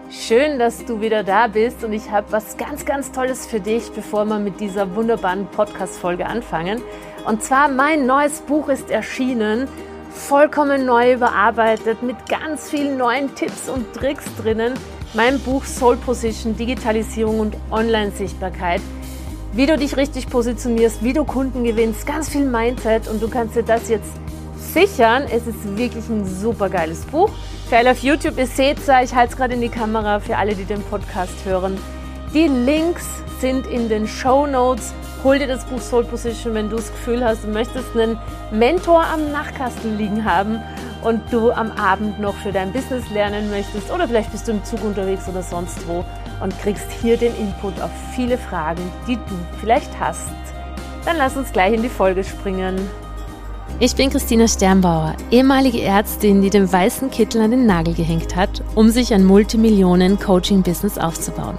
Schön, dass du wieder da bist und ich habe was ganz, ganz Tolles für dich, bevor wir mit dieser wunderbaren Podcast-Folge anfangen. Und zwar, mein neues Buch ist erschienen, vollkommen neu überarbeitet, mit ganz vielen neuen Tipps und Tricks drinnen. Mein Buch Soul Position, Digitalisierung und Online-Sichtbarkeit. Wie du dich richtig positionierst, wie du Kunden gewinnst, ganz viel Mindset und du kannst dir das jetzt sichern. Es ist wirklich ein super geiles Buch. Für alle auf YouTube, ihr seht es, ich halte es gerade in die Kamera, für alle, die den Podcast hören. Die Links sind in den Shownotes. Hol dir das Buch Soul Position, wenn du das Gefühl hast, du möchtest einen Mentor am Nachtkasten liegen haben und du am Abend noch für dein Business lernen möchtest oder vielleicht bist du im Zug unterwegs oder sonst wo und kriegst hier den Input auf viele Fragen, die du vielleicht hast. Dann lass uns gleich in die Folge springen. Ich bin Christina Sternbauer, ehemalige Ärztin, die den weißen Kittel an den Nagel gehängt hat, um sich ein Multimillionen-Coaching-Business aufzubauen.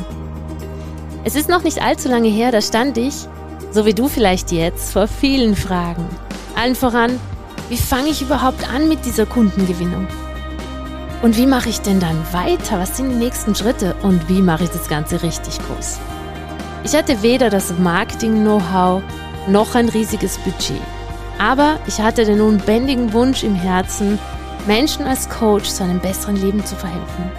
Es ist noch nicht allzu lange her, da stand ich, so wie du vielleicht jetzt, vor vielen Fragen. Allen voran, wie fange ich überhaupt an mit dieser Kundengewinnung? Und wie mache ich denn dann weiter? Was sind die nächsten Schritte? Und wie mache ich das Ganze richtig groß? Ich hatte weder das Marketing-Know-how noch ein riesiges Budget. Aber ich hatte den unbändigen Wunsch im Herzen, Menschen als Coach zu einem besseren Leben zu verhelfen.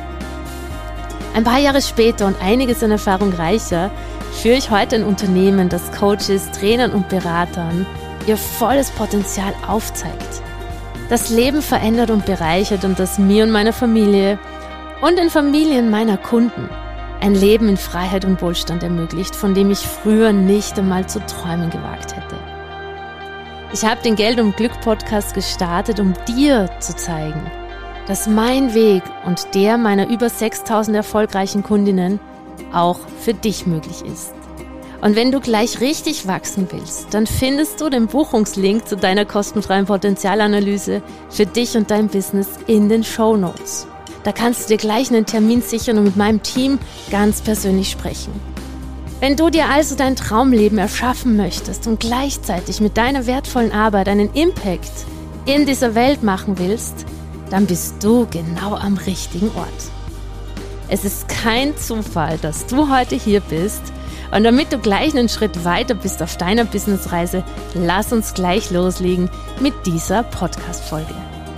Ein paar Jahre später und einiges an Erfahrung reicher, führe ich heute ein Unternehmen, das Coaches, Trainern und Beratern ihr volles Potenzial aufzeigt. Das Leben verändert und bereichert und das mir und meiner Familie und den Familien meiner Kunden ein Leben in Freiheit und Wohlstand ermöglicht, von dem ich früher nicht einmal zu träumen gewagt hätte. Ich habe den Geld und Glück Podcast gestartet, um dir zu zeigen, dass mein Weg und der meiner über 6.000 erfolgreichen Kundinnen auch für dich möglich ist. Und wenn du gleich richtig wachsen willst, dann findest du den Buchungslink zu deiner kostenfreien Potenzialanalyse für dich und dein Business in den Shownotes. Da kannst du dir gleich einen Termin sichern und mit meinem Team ganz persönlich sprechen. Wenn du dir also dein Traumleben erschaffen möchtest und gleichzeitig mit deiner wertvollen Arbeit einen Impact in dieser Welt machen willst, dann bist du genau am richtigen Ort. Es ist kein Zufall, dass du heute hier bist und damit du gleich einen Schritt weiter bist auf deiner Businessreise, lass uns gleich loslegen mit dieser Podcast-Folge.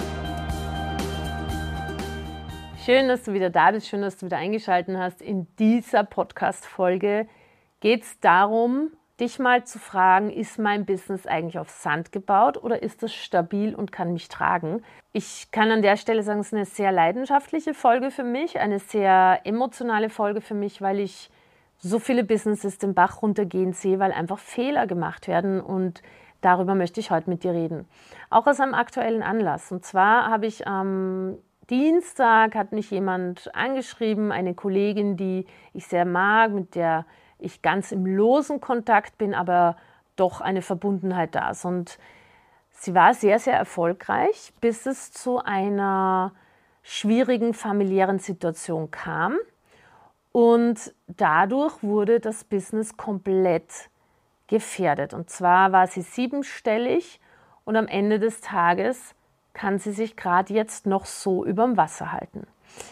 Schön, dass du wieder da bist, schön, dass du wieder eingeschaltet hast. In dieser Podcast-Folge geht es darum, dich mal zu fragen, ist mein Business eigentlich auf Sand gebaut oder ist es stabil und kann mich tragen? Ich kann an der Stelle sagen, es ist eine sehr leidenschaftliche Folge für mich, eine sehr emotionale Folge für mich, weil ich so viele Businesses den Bach runtergehen sehe, weil einfach Fehler gemacht werden und darüber möchte ich heute mit dir reden. Auch aus einem aktuellen Anlass. Und zwar habe ich am Dienstag hat mich jemand angeschrieben, eine Kollegin, die ich sehr mag, mit der ich ganz im losen Kontakt bin, aber doch eine Verbundenheit da ist. Und sie war sehr, sehr erfolgreich, bis es zu einer schwierigen familiären Situation kam. Und dadurch wurde das Business komplett gefährdet. Und zwar war sie 7-stellig und am Ende des Tages kann sie sich gerade jetzt noch so überm Wasser halten.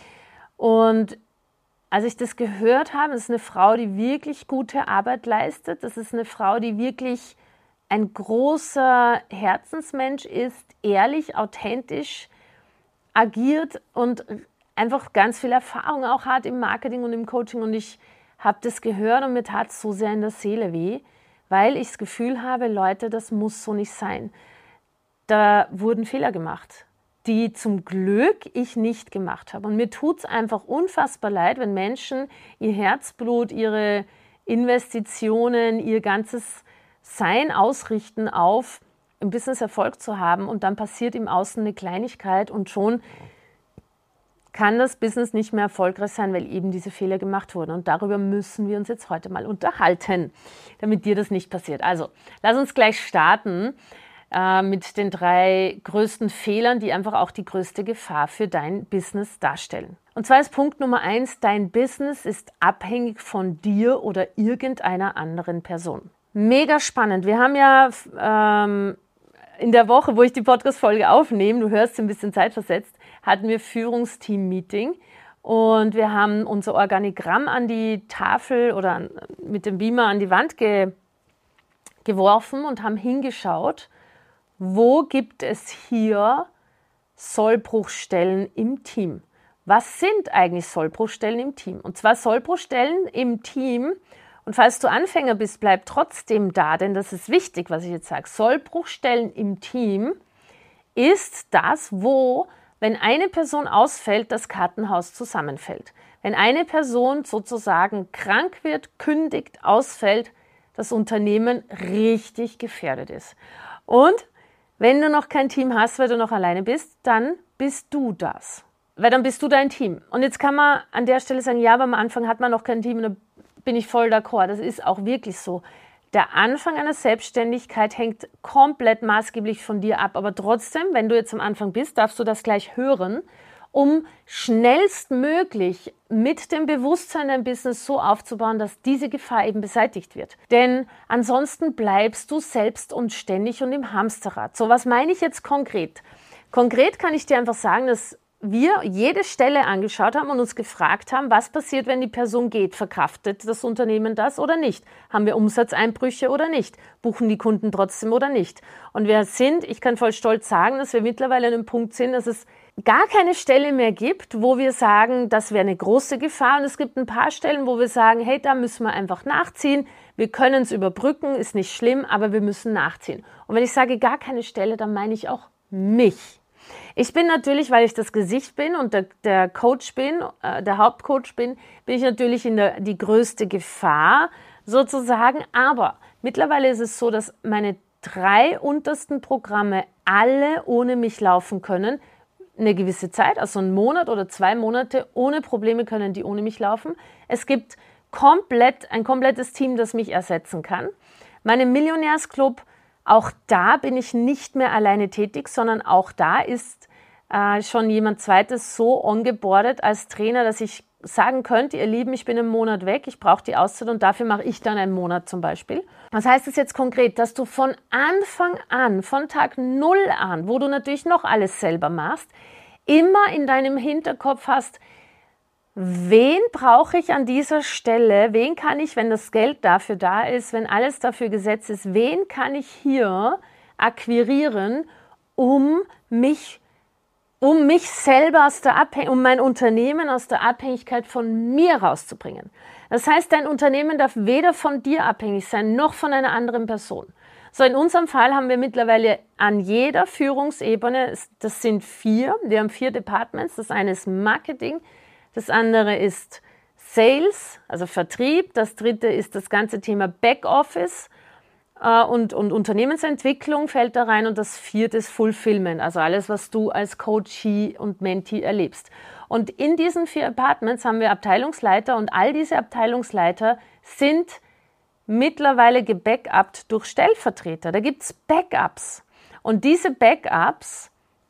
Und als ich das gehört habe, das ist eine Frau, die wirklich gute Arbeit leistet. Das ist eine Frau, die wirklich ein großer Herzensmensch ist, ehrlich, authentisch agiert und einfach ganz viel Erfahrung auch hat im Marketing und im Coaching. Und ich habe das gehört und mir tat es so sehr in der Seele weh, weil ich das Gefühl habe, Leute, das muss so nicht sein. Da wurden Fehler gemacht, die zum Glück ich nicht gemacht habe. Und mir tut es einfach unfassbar leid, wenn Menschen ihr Herzblut, ihre Investitionen, ihr ganzes Sein ausrichten auf im Business Erfolg zu haben und dann passiert im Außen eine Kleinigkeit und schon kann das Business nicht mehr erfolgreich sein, weil eben diese Fehler gemacht wurden. Und darüber müssen wir uns jetzt heute mal unterhalten, damit dir das nicht passiert. Also, lass uns gleich starten mit den 3 größten Fehlern, die einfach auch die größte Gefahr für dein Business darstellen. Und zwar ist Punkt Nummer 1, dein Business ist abhängig von dir oder irgendeiner anderen Person. Mega spannend. Wir haben ja in der Woche, wo ich die Podcast-Folge aufnehme, du hörst ein bisschen zeitversetzt, hatten wir Führungsteam-Meeting Und wir haben unser Organigramm an die Tafel oder mit dem Beamer an die Wand geworfen und haben hingeschaut, wo gibt es hier Sollbruchstellen im Team? Was sind eigentlich Sollbruchstellen im Team? Und zwar Sollbruchstellen im Team, und falls du Anfänger bist, bleib trotzdem da, denn das ist wichtig, was ich jetzt sage. Sollbruchstellen im Team ist das, wo, wenn eine Person ausfällt, das Kartenhaus zusammenfällt. Wenn eine Person sozusagen krank wird, kündigt, ausfällt, das Unternehmen richtig gefährdet ist. Und wenn du noch kein Team hast, weil du noch alleine bist, dann bist du das. Weil dann bist du dein Team. Und jetzt kann man an der Stelle sagen, ja, aber am Anfang hat man noch kein Team, und da bin ich voll d'accord. Das ist auch wirklich so. Der Anfang einer Selbstständigkeit hängt komplett maßgeblich von dir ab. Aber trotzdem, wenn du jetzt am Anfang bist, darfst du das gleich hören, um schnellstmöglich mit dem Bewusstsein dein Business so aufzubauen, dass diese Gefahr eben beseitigt wird. Denn ansonsten bleibst du selbst und ständig und im Hamsterrad. So, was meine ich jetzt konkret? Konkret kann ich dir einfach sagen, dass wir jede Stelle angeschaut haben und uns gefragt haben, was passiert, wenn die Person geht? Verkraftet das Unternehmen das oder nicht? Haben wir Umsatzeinbrüche oder nicht? Buchen die Kunden trotzdem oder nicht? Und wir sind, ich kann voll stolz sagen, dass wir mittlerweile an einem Punkt sind, dass es gar keine Stelle mehr gibt, wo wir sagen, das wäre eine große Gefahr. Und es gibt ein paar Stellen, wo wir sagen, hey, da müssen wir einfach nachziehen. Wir können es überbrücken, ist nicht schlimm, aber wir müssen nachziehen. Und wenn ich sage gar keine Stelle, dann meine ich auch mich. Ich bin natürlich, weil ich das Gesicht bin und der Coach bin, der Hauptcoach bin ich natürlich die größte Gefahr sozusagen. Aber mittlerweile ist es so, dass meine 3 untersten Programme alle ohne mich laufen können. Eine gewisse Zeit, also einen Monat oder 2 Monate ohne Probleme können die ohne mich laufen. Es gibt ein komplettes Team, das mich ersetzen kann. Meinem Millionärsclub, auch da bin ich nicht mehr alleine tätig, sondern auch da ist schon jemand Zweites so ongeboardet als Trainer, dass ich sagen könnte, ihr Lieben, ich bin einen Monat weg, ich brauche die Auszeit und dafür mache ich dann einen Monat zum Beispiel. Was heißt das jetzt konkret? Dass du von Anfang an, von Tag 0 an, wo du natürlich noch alles selber machst, immer in deinem Hinterkopf hast, wen brauche ich an dieser Stelle, wen kann ich, wenn das Geld dafür da ist, wenn alles dafür gesetzt ist, wen kann ich hier akquirieren, um mich selber um mein Unternehmen aus der Abhängigkeit von mir rauszubringen. Das heißt, dein Unternehmen darf weder von dir abhängig sein, noch von einer anderen Person. So, in unserem Fall haben wir mittlerweile an jeder Führungsebene, das sind 4, wir haben 4 Departments, das eine ist Marketing, das andere ist Sales, also Vertrieb, das dritte ist das ganze Thema Backoffice und Unternehmensentwicklung fällt da rein und das vierte ist Fulfillment, also alles, was du als Coachee und Mentee erlebst. Und in diesen 4 Departments haben wir Abteilungsleiter und all diese Abteilungsleiter sind mittlerweile gebackupt durch Stellvertreter. Da gibt es Backups. Und diese Backups,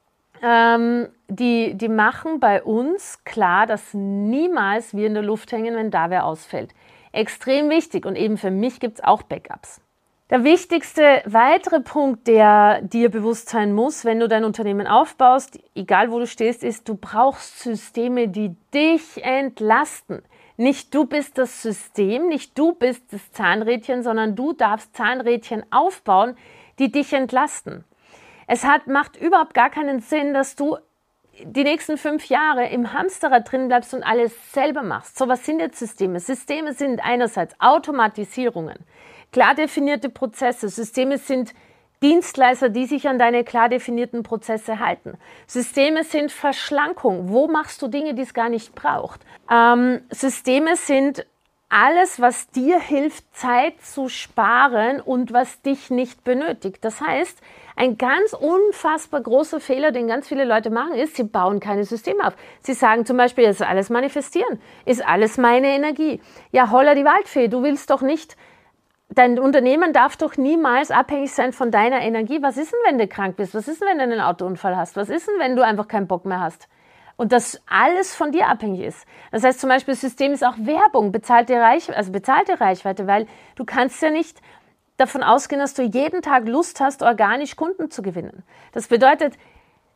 die machen bei uns klar, dass niemals wir in der Luft hängen, wenn da wer ausfällt. Extrem wichtig und eben für mich gibt es auch Backups. Der wichtigste weitere Punkt, der dir bewusst sein muss, wenn du dein Unternehmen aufbaust, egal wo du stehst, ist, du brauchst Systeme, die dich entlasten. Nicht du bist das System, nicht du bist das Zahnrädchen, sondern du darfst Zahnrädchen aufbauen, die dich entlasten. Macht überhaupt gar keinen Sinn, dass du die nächsten 5 Jahre im Hamsterrad drin bleibst und alles selber machst. So, was sind jetzt Systeme? Systeme sind einerseits Automatisierungen, klar definierte Prozesse. Systeme sind Dienstleister, die sich an deine klar definierten Prozesse halten. Systeme sind Verschlankung. Wo machst du Dinge, die es gar nicht braucht? Systeme sind alles, was dir hilft, Zeit zu sparen und was dich nicht benötigt. Das heißt, ein ganz unfassbar großer Fehler, den ganz viele Leute machen, ist, sie bauen keine Systeme auf. Sie sagen zum Beispiel, ist alles manifestieren, ist alles meine Energie. Ja, holla die Waldfee, du willst doch nicht, dein Unternehmen darf doch niemals abhängig sein von deiner Energie. Was ist denn, wenn du krank bist? Was ist denn, wenn du einen Autounfall hast? Was ist denn, wenn du einfach keinen Bock mehr hast? Und das alles von dir abhängig ist. Das heißt zum Beispiel, das System ist auch Werbung, bezahlte Reichweite, weil du kannst ja nicht davon ausgehen, dass du jeden Tag Lust hast, organisch Kunden zu gewinnen. Das bedeutet,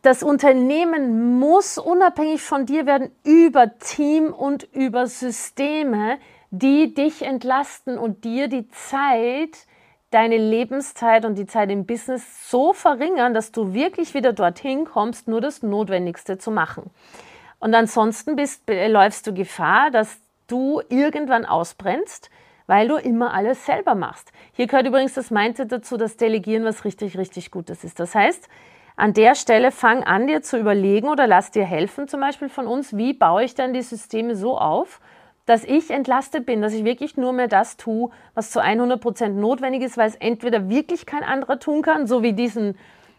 das Unternehmen muss unabhängig von dir werden über Team und über Systeme, die dich entlasten und dir die Zeit, deine Lebenszeit und die Zeit im Business so verringern, dass du wirklich wieder dorthin kommst, nur das Notwendigste zu machen. Und ansonsten läufst du Gefahr, dass du irgendwann ausbrennst, weil du immer alles selber machst. Hier gehört übrigens das Mindset dazu, dass Delegieren was richtig, richtig Gutes ist. Das heißt, an der Stelle fang an, dir zu überlegen oder lass dir helfen, zum Beispiel von uns, wie baue ich denn die Systeme so auf, dass ich entlastet bin, dass ich wirklich nur mehr das tue, was zu 100% notwendig ist, weil es entweder wirklich kein anderer tun kann, so wie diesen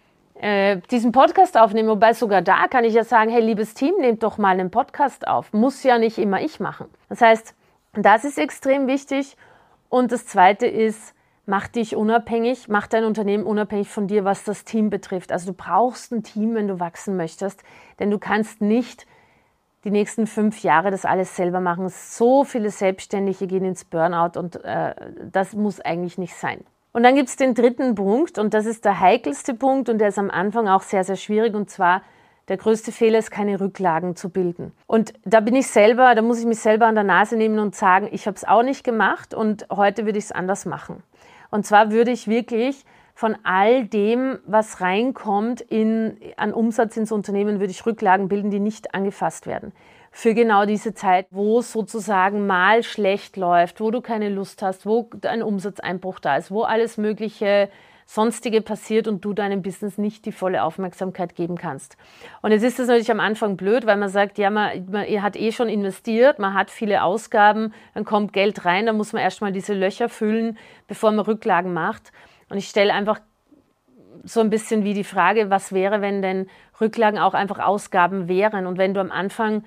Podcast aufnehmen, wobei sogar da kann ich ja sagen, hey, liebes Team, nehmt doch mal einen Podcast auf. Muss ja nicht immer ich machen. Das heißt, das ist extrem wichtig. Und das Zweite ist, mach dich unabhängig, mach dein Unternehmen unabhängig von dir, was das Team betrifft. Also du brauchst ein Team, wenn du wachsen möchtest, denn du kannst nicht die nächsten 5 Jahre das alles selber machen. So viele Selbstständige gehen ins Burnout und das muss eigentlich nicht sein. Und dann gibt es den dritten Punkt und das ist der heikelste Punkt und der ist am Anfang auch sehr, sehr schwierig und zwar der größte Fehler ist, keine Rücklagen zu bilden. Und da muss ich mich selber an der Nase nehmen und sagen, ich habe es auch nicht gemacht und heute würde ich es anders machen. Und zwar würde ich wirklich von all dem, was reinkommt an Umsatz ins Unternehmen, würde ich Rücklagen bilden, die nicht angefasst werden. Für genau diese Zeit, wo es sozusagen mal schlecht läuft, wo du keine Lust hast, wo ein Umsatzeinbruch da ist, wo alles Mögliche Sonstige passiert und du deinem Business nicht die volle Aufmerksamkeit geben kannst. Und jetzt ist das natürlich am Anfang blöd, weil man sagt, ja, man hat schon investiert, man hat viele Ausgaben, dann kommt Geld rein, dann muss man erstmal diese Löcher füllen, bevor man Rücklagen macht. Und ich stelle einfach so ein bisschen wie die Frage, was wäre, wenn denn Rücklagen auch einfach Ausgaben wären und wenn du am Anfang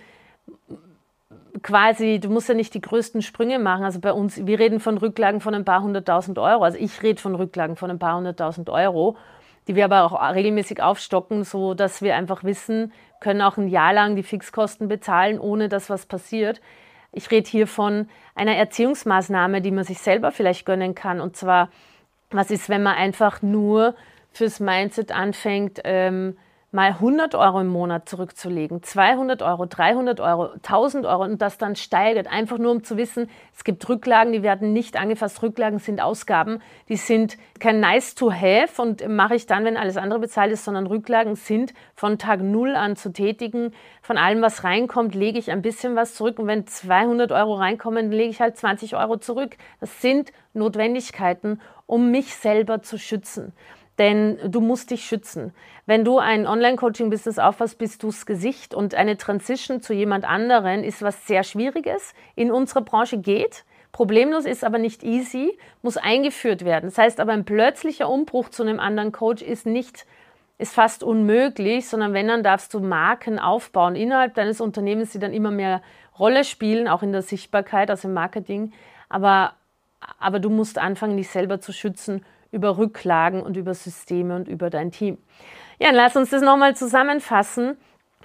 quasi, du musst ja nicht die größten Sprünge machen, also bei uns, wir reden von Rücklagen von ein paar 100.000 Euro, also ich rede von Rücklagen von ein paar 100.000 Euro, die wir aber auch regelmäßig aufstocken, so dass wir einfach wissen, können auch ein Jahr lang die Fixkosten bezahlen, ohne dass was passiert. Ich rede hier von einer Erziehungsmaßnahme, die man sich selber vielleicht gönnen kann und zwar, was ist, wenn man einfach nur fürs Mindset anfängt, mal 100 Euro im Monat zurückzulegen, 200 Euro, 300 Euro, 1000 Euro und das dann steigert, einfach nur um zu wissen, es gibt Rücklagen, die werden nicht angefasst. Rücklagen sind Ausgaben, die sind kein nice to have und mache ich dann, wenn alles andere bezahlt ist, sondern Rücklagen sind von Tag 0 an zu tätigen. Von allem, was reinkommt, lege ich ein bisschen was zurück und wenn 200 Euro reinkommen, lege ich halt 20 Euro zurück. Das sind Notwendigkeiten, um mich selber zu schützen. Denn du musst dich schützen. Wenn du ein Online-Coaching-Business aufhast, bist du das Gesicht und eine Transition zu jemand anderen ist was sehr Schwieriges. In unserer Branche geht, problemlos ist aber nicht easy, muss eingeführt werden. Das heißt aber, ein plötzlicher Umbruch zu einem anderen Coach ist fast unmöglich, sondern wenn, dann darfst du Marken aufbauen innerhalb deines Unternehmens, die dann immer mehr Rolle spielen, auch in der Sichtbarkeit, also im Marketing. Aber du musst anfangen, dich selber zu schützen über Rücklagen und über Systeme und über dein Team. Ja, lass uns das nochmal zusammenfassen.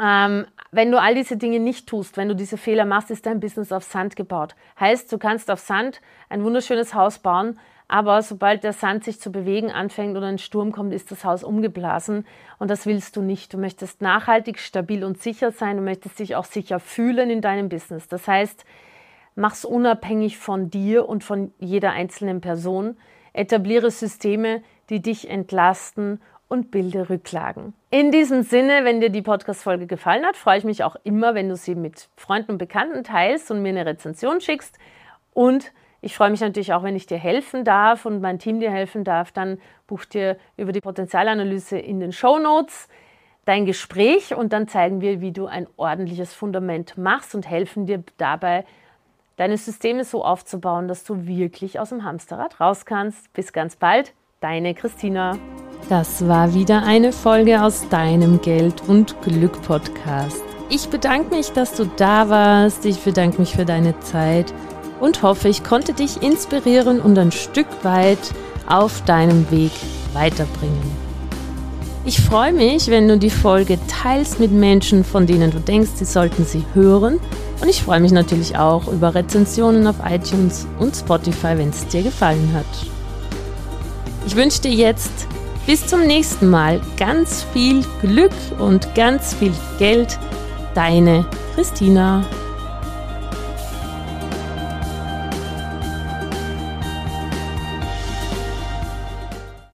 Wenn du all diese Dinge nicht tust, wenn du diese Fehler machst, ist dein Business auf Sand gebaut. Heißt, du kannst auf Sand ein wunderschönes Haus bauen, aber sobald der Sand sich zu bewegen anfängt oder ein Sturm kommt, ist das Haus umgeblasen und das willst du nicht. Du möchtest nachhaltig, stabil und sicher sein, du möchtest dich auch sicher fühlen in deinem Business. Das heißt, mach's unabhängig von dir und von jeder einzelnen Person. Etabliere Systeme, die dich entlasten und bilde Rücklagen. In diesem Sinne, wenn dir die Podcast-Folge gefallen hat, freue ich mich auch immer, wenn du sie mit Freunden und Bekannten teilst und mir eine Rezension schickst. Und ich freue mich natürlich auch, wenn ich dir helfen darf und mein Team dir helfen darf. Dann buch dir über die Potenzialanalyse in den Shownotes dein Gespräch und dann zeigen wir, wie du ein ordentliches Fundament machst und helfen dir dabei, deine Systeme so aufzubauen, dass du wirklich aus dem Hamsterrad raus kannst. Bis ganz bald, deine Christina. Das war wieder eine Folge aus deinem Geld- und Glück-Podcast. Ich bedanke mich, dass du da warst. Ich bedanke mich für deine Zeit und hoffe, ich konnte dich inspirieren und ein Stück weit auf deinem Weg weiterbringen. Ich freue mich, wenn du die Folge teilst mit Menschen, von denen du denkst, sie sollten sie hören. Und ich freue mich natürlich auch über Rezensionen auf iTunes und Spotify, wenn es dir gefallen hat. Ich wünsche dir jetzt Bis zum nächsten Mal. Ganz viel Glück und ganz viel Geld. Deine Christina.